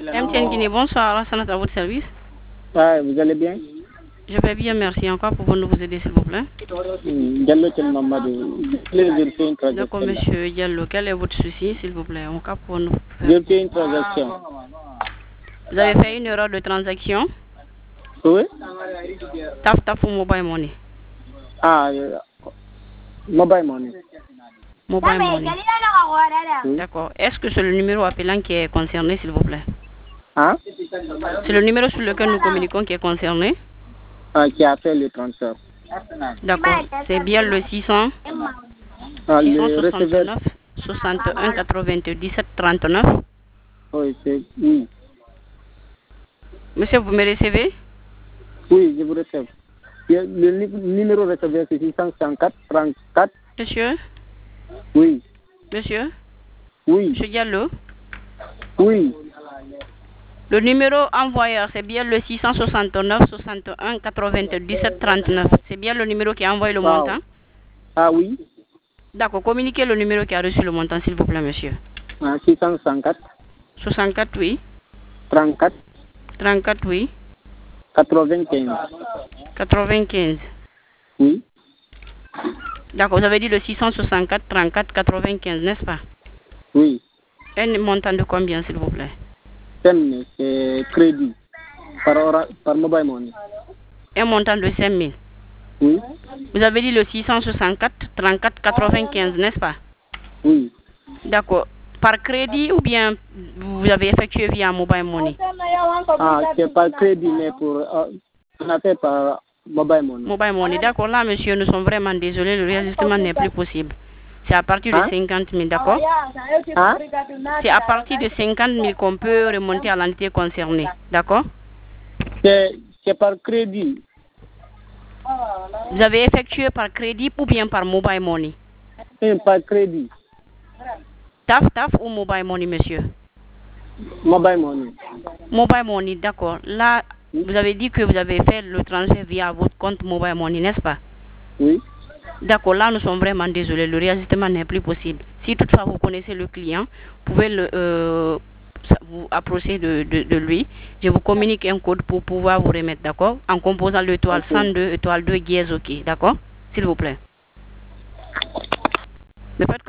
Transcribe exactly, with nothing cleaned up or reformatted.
M T N Guinée, bonsoir, Alassane à votre service. Ouais, vous allez bien? Je vais bien, merci. En quoi pouvons-nous vous aider, s'il vous plaît? Diallo Tel Mamadou. D'accord, monsieur Diallo, quel est votre souci, s'il vous plaît? En quoi pouvons-nous faire? J'ai fait une transaction. Vous avez fait une erreur de transaction? Oui? Taf Taf ou Mobile Money? Ah, euh, Mobile Money. Mobile Money. Oui. D'accord. Est-ce que c'est le numéro appelant qui est concerné, s'il vous plaît? Hein? C'est le numéro sur lequel nous communiquons qui est concerné? Ah, qui a fait le transfert. D'accord. C'est bien le six cents, Ah, six le cent receveur. soixante-neuf, soixante et un, quatre-vingt-dix-sept, trente-neuf. Oui, c'est, oui. Monsieur, vous me recevez? Oui, je vous recevais. Le nu- numéro receveur, c'est six cent cinquante-quatre, trente-quatre. Monsieur? Oui. Monsieur? Oui. Monsieur Diallo? Oui. Le numéro envoyeur, c'est bien le six cent soixante-neuf, soixante et un, quatre-vingt-dix-sept, trente-neuf. C'est bien le numéro qui a envoyé le Wow. montant? Ah oui. D'accord. Communiquez le numéro qui a reçu le montant, s'il vous plaît, monsieur. Ah, six cent cinquante, soixante-quatre, oui. trente-quatre, trente-quatre, oui. quatre-vingt-quinze. quatre-vingt-quinze. Oui. D'accord. Vous avez dit le six cent soixante-quatre, trente-quatre, quatre-vingt-quinze, n'est-ce pas? Oui. Un montant de combien, s'il vous plaît? Thème, c'est crédit. Par, ora- par Mobile Money. Un montant de cinq mille. Oui. Vous avez dit le six cent soixante-quatre, trente-quatre, quatre-vingt-quinze, n'est-ce pas? Oui. D'accord. Par crédit ou bien vous avez effectué via Mobile Money? Ah, c'est par crédit, mais pour, euh, on a fait par Mobile Money. Mobile Money, d'accord. Là, monsieur, nous sommes vraiment désolés, le réajustement n'est plus possible. C'est à partir de Hein? cinquante mille, d'accord? Hein? C'est à partir de cinquante mille qu'on peut remonter à l'entité concernée, d'accord? C'est, c'est par crédit. Vous avez effectué par crédit ou bien par Mobile Money? Et par crédit. Taf Taf ou Mobile Money, monsieur? Mobile Money. Mobile Money, d'accord. Là, vous avez dit que vous avez fait le transfert via votre compte Mobile Money, n'est-ce pas? Oui. D'accord, là nous sommes vraiment désolés, le réajustement n'est plus possible. Si toutefois vous connaissez le client, vous pouvez le, euh, vous approcher de, de, de lui. Je vous communique un code pour pouvoir vous remettre, d'accord? En composant l'étoile Okay. cent deux, étoile deux, dièse, ok, d'accord? S'il vous plaît. Mais faites